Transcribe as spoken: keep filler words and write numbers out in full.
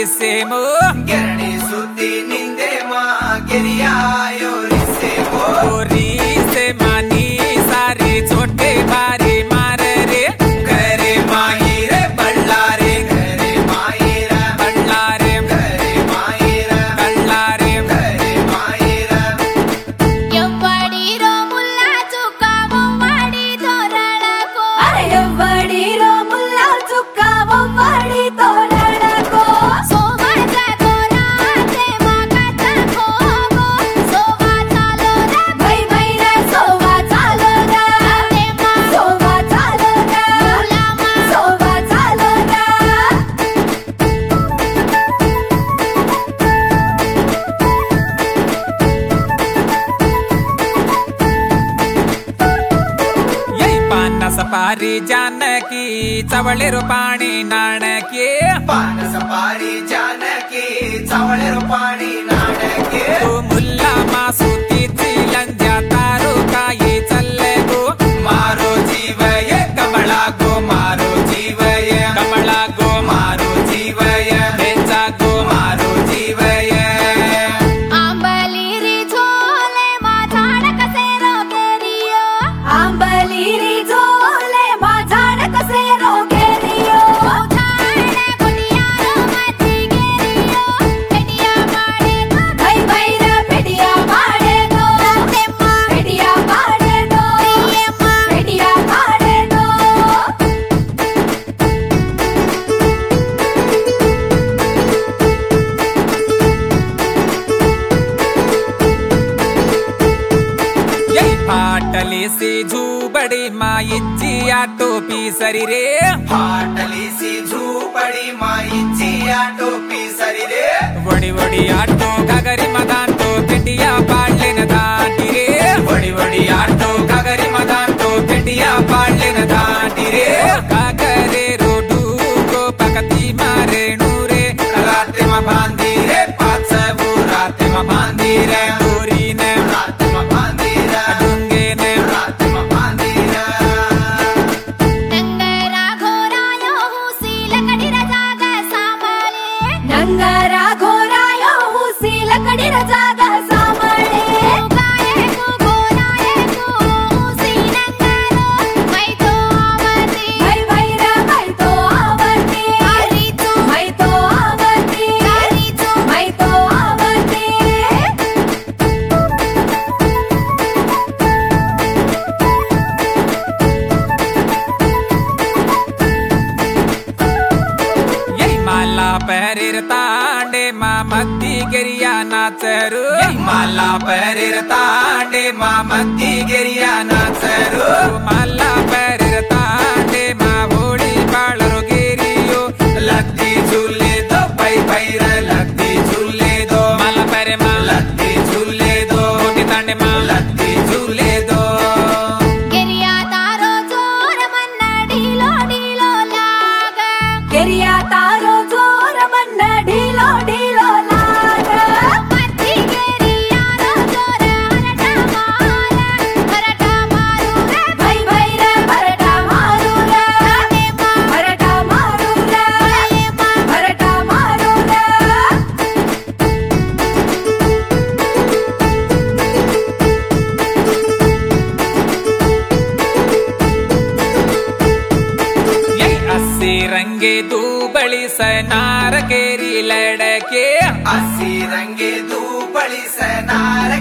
रिसेमो गिरणी सुती निंदे माँ गिरियायो रिसेमो रिसे मानी सारी छोटे बारी मारे रे घरे माही रे बल्ला रे घरे माही रे बल्ला रे घरे माही रे बल्ला रे घरे माही रे ಎವ್ವಡಿ ರೋ ಮುಲ್ಲಾ ಚುಕ್ಕ ಒವ್ವಡಿ ತೋರಣಕೋ ಅರೆ ಎವ್ವಡಿ ರೋ ಮುಲ್ಲಾ ಚುಕ್ಕ ಒವ್ವಡಿ ತೋರಣಕೋ ಸೋವಾ ಜಾಗೋರಾ ದೇವಾ ಕಥಕೋ ಸೋವಾ ಚಾಲೋ ರೆ ಭೈ ಭೈ ರೆ ಸೋವಾ ಚಾಲೋ ರೆ ದೇವಾ ಸೋವಾ ಚಾಲೋ ರೆ ಮುಲಾಮ ಸೋವಾ ಚಾಲೋ ರೆ यही पाना सपारी जानकी चवळे रो पाणी नाणके पान सपारी जानकी चावळे रो पाणी नाणके तो मुल्ला मासुतीची लंजा तारो काही चल्ले गो मारो जीवय कमळा गो मारो जीवय कमळा गो मारो जीवय बेचा गो मारो जीवय आंबलीरी झोले मा झाड कसे रोगेरियो आंबली री झोले माझाड कसे रोगेरियो झाड कोडियारो मती गेरियो पेडिया माडे ಭೈ ಭೈ ರೆ ಪೆಡಿಯ ಮಾಡೆನೋ ದೇಮ್ಮ ಪೆಡಿಯ ಮಾಡೆನೋ ಪ್ರಿಯಮ್ಮ ಪೆಡಿಯ ಮಾಡೆನೋ यही फाटली सी झूबड़ी माइची टोपी सरी रे फाटली सी झूपड़ी माई चिया टोपी सरी रे वडी वडी आटो घगरी मदान तो पिटिया पाडले न दाटी रे वडी वडी आटो घगरी मदान तो पिटिया पाडले न दाटी रे कागरे रोडू को पकती मारे नूरे राते मा बांधी रे पाच वो राते मा बांधी रे गोरी ने राते मा बांधी रे डुंगे ने राते मा बांधी रे ನಂಗರ ಘೋರಾಯೋ ಹುಸಿಲ ಕಡಿರ ಜಾಗ ಸಾಮಳೆ ನಂಗರ ಘೋರಾಯೋ ಹುಸಿಲ ಕಡಿರ ಜಾಗ ಸಾಮಳೆ ಗಾಯೆ ಕು ಘೋರಾಯೆ ಕು ಹುಸಿ ನಂಗರೋ ಮೈತೋ ಅವತಿ ಭೈ ಭೈ ರೆ ಮೈತೋ ಆವರ್ತಿ ಹರಿತು ಮೈತೋ ಆವರ್ತಿ ಹರಿತು ಮೈತೋ ಆವರ್ತಿ यही माला पहरिर तांडे मा मद्दी गिरिया नाचरू यही माला पहरिर तांडे मा मद्दी गिरिया नाचरू माला पहरिर तांडे मा भोड़ी बाळरो गिरियो लत्ती झूले दो पै पैर लत्ती झूले दो माला पहरे मा लत्ती झूले दो भोड़ी तांडे मा लत्ती झूले दो ಗೆರಿಯ ತಾರೋ ಜೋರ ಮನ್ನ ಢೀಲೋ ಢೀಲೋ ಲಾಗ ಕೆರಿಯ ತಾರೋ ಜೋರ ಮನ್ನ ಢೀಲೋ ಢೀಲೋ ಲಾಗ ಮತ್ತಿ ಗೆರಿಯಾರೋ ಜೋರ ಹರಟ ಮಾರ ಹರಟ ಮಾರು ರೆ ಭೈ ಭೈ ರೆ ಭರಟ ಮಾರು ರೆ ದೇಮ್ಮ ಭರಟ ಮಾರು ರೆ ದೇಮ್ಮ ಭರಟ ಮಾರು ರೆ यही अस्सी रंगे दू बड़ी सनार केरी लड़के अस्सी रंगे दू बड़ी सनार